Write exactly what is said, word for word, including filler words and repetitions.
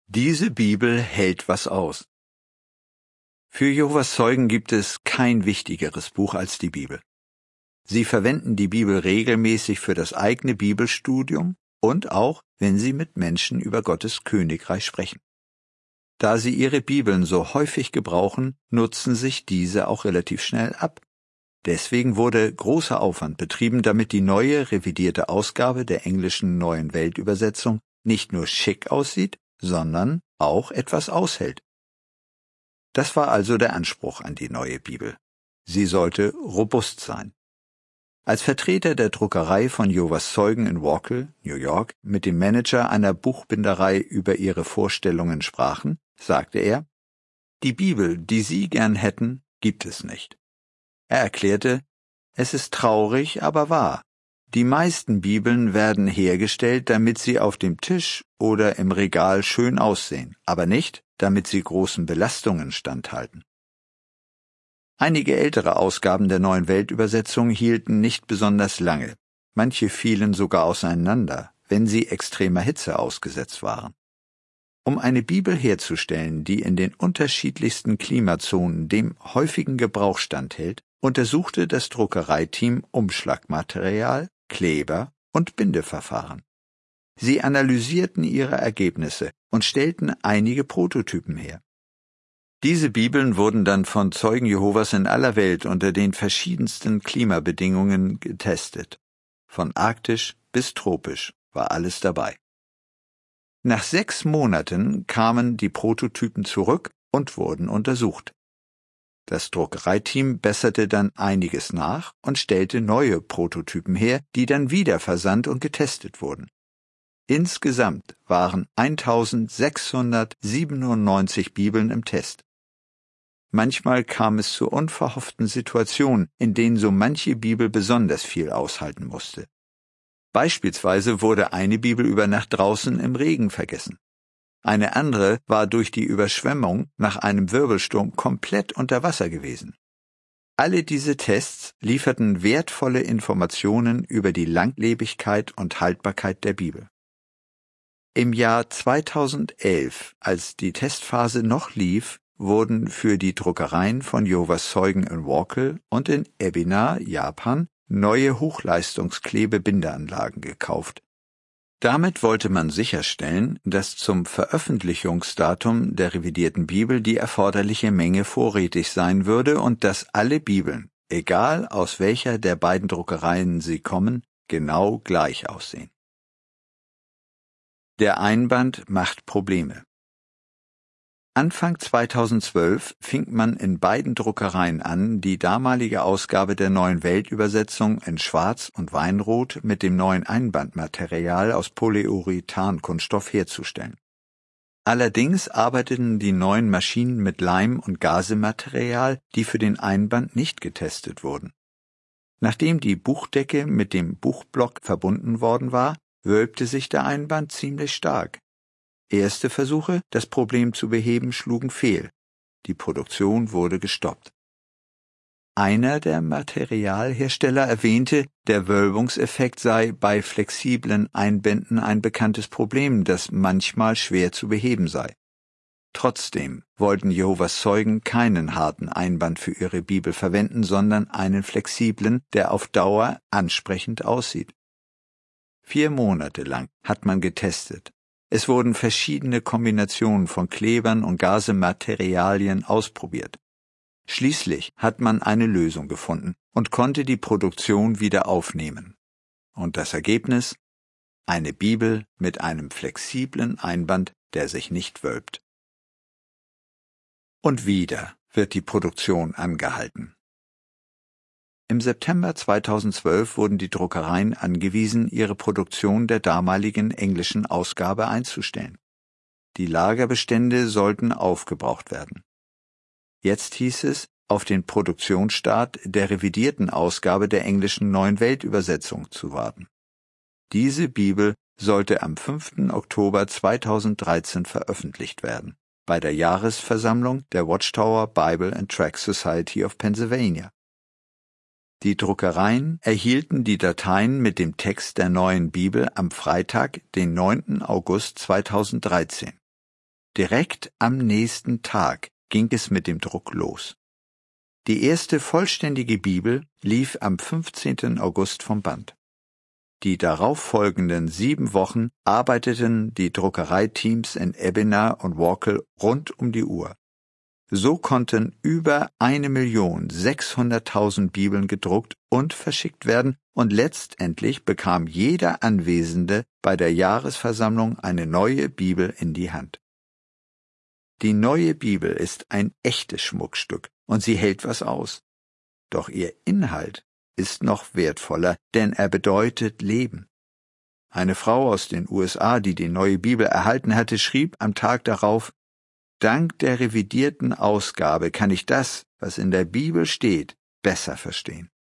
Diese Bibel hält was aus. Für Jehovas Zeugen gibt es kein wichtigeres Buch als die Bibel. Sie verwenden die Bibel regelmäßig für das eigene Bibelstudium und auch, wenn sie mit Menschen über Gottes Königreich sprechen. Da sie ihre Bibeln so häufig gebrauchen, nutzen sich diese auch relativ schnell ab. Deswegen wurde großer Aufwand betrieben, damit die neue, revidierte Ausgabe der englischen Neuen Weltübersetzung nicht nur schick aussieht, sondern auch etwas aushält. Das war also der Anspruch an die neue Bibel. Sie sollte robust sein. Als Vertreter der Druckerei von Jehovas Zeugen in Wachell, New York, mit dem Manager einer Buchbinderei über ihre Vorstellungen sprachen, sagte er, die Bibel, die Sie gern hätten, gibt es nicht. Er erklärte, es ist traurig, aber wahr. Die meisten Bibeln werden hergestellt, damit sie auf dem Tisch oder im Regal schön aussehen, aber nicht, damit sie großen Belastungen standhalten. Einige ältere Ausgaben der Neuen Weltübersetzung hielten nicht besonders lange. Manche fielen sogar auseinander, wenn sie extremer Hitze ausgesetzt waren. Um eine Bibel herzustellen, die in den unterschiedlichsten Klimazonen dem häufigen Gebrauch standhält, untersuchte das Druckereiteam Umschlagmaterial, Kleber und Bindeverfahren. Sie analysierten ihre Ergebnisse und stellten einige Prototypen her. Diese Bibeln wurden dann von Zeugen Jehovas in aller Welt unter den verschiedensten Klimabedingungen getestet. Von arktisch bis tropisch war alles dabei. Nach sechs Monaten kamen die Prototypen zurück und wurden untersucht. Das Druckereiteam besserte dann einiges nach und stellte neue Prototypen her, die dann wieder versandt und getestet wurden. Insgesamt waren eintausendsechshundertsiebenundneunzig Bibeln im Test. Manchmal kam es zu unverhofften Situationen, in denen so manche Bibel besonders viel aushalten musste. Beispielsweise wurde eine Bibel über Nacht draußen im Regen vergessen. Eine andere war durch die Überschwemmung nach einem Wirbelsturm komplett unter Wasser gewesen. Alle diese Tests lieferten wertvolle Informationen über die Langlebigkeit und Haltbarkeit der Bibel. Im Jahr zweitausendelf, als die Testphase noch lief, wurden für die Druckereien von Jehovas Zeugen in Wachell und in Ebina, Japan, neue Hochleistungsklebe-Bindeanlagen gekauft. Damit wollte man sicherstellen, dass zum Veröffentlichungsdatum der revidierten Bibel die erforderliche Menge vorrätig sein würde und dass alle Bibeln, egal aus welcher der beiden Druckereien sie kommen, genau gleich aussehen. Der Einband macht Probleme. Anfang zweitausendzwölf fing man in beiden Druckereien an, die damalige Ausgabe der Neuen Weltübersetzung in Schwarz und Weinrot mit dem neuen Einbandmaterial aus Polyurethan-Kunststoff herzustellen. Allerdings arbeiteten die neuen Maschinen mit Leim- und Gazematerial, die für den Einband nicht getestet wurden. Nachdem die Buchdecke mit dem Buchblock verbunden worden war, wölbte sich der Einband ziemlich stark. Erste Versuche, das Problem zu beheben, schlugen fehl. Die Produktion wurde gestoppt. Einer der Materialhersteller erwähnte, der Wölbungseffekt sei bei flexiblen Einbänden ein bekanntes Problem, das manchmal schwer zu beheben sei. Trotzdem wollten Jehovas Zeugen keinen harten Einband für ihre Bibel verwenden, sondern einen flexiblen, der auf Dauer ansprechend aussieht. Vier Monate lang hat man getestet. Es wurden verschiedene Kombinationen von Klebern und Gazematerialien ausprobiert. Schließlich hat man eine Lösung gefunden und konnte die Produktion wieder aufnehmen. Und das Ergebnis? Eine Bibel mit einem flexiblen Einband, der sich nicht wölbt. Und wieder wird die Produktion angehalten. Im September zweitausendzwölf wurden die Druckereien angewiesen, ihre Produktion der damaligen englischen Ausgabe einzustellen. Die Lagerbestände sollten aufgebraucht werden. Jetzt hieß es, auf den Produktionsstart der revidierten Ausgabe der englischen Neuen Weltübersetzung zu warten. Diese Bibel sollte am fünften Oktober zweitausenddreizehn veröffentlicht werden, bei der Jahresversammlung der Watchtower Bible and Tract Society of Pennsylvania. Die Druckereien erhielten die Dateien mit dem Text der neuen Bibel am Freitag, den neunten August zweitausenddreizehn. Direkt am nächsten Tag ging es mit dem Druck los. Die erste vollständige Bibel lief am fünfzehnten August vom Band. Die darauffolgenden sieben Wochen arbeiteten die Druckereiteams in Ebina und Wawkel rund um die Uhr. So konnten über eine Million sechshunderttausend Bibeln gedruckt und verschickt werden, und letztendlich bekam jeder Anwesende bei der Jahresversammlung eine neue Bibel in die Hand. Die neue Bibel ist ein echtes Schmuckstück und sie hält was aus. Doch ihr Inhalt ist noch wertvoller, denn er bedeutet Leben. Eine Frau aus den U S A, die die neue Bibel erhalten hatte, schrieb am Tag darauf: Dank der revidierten Ausgabe kann ich das, was in der Bibel steht, besser verstehen.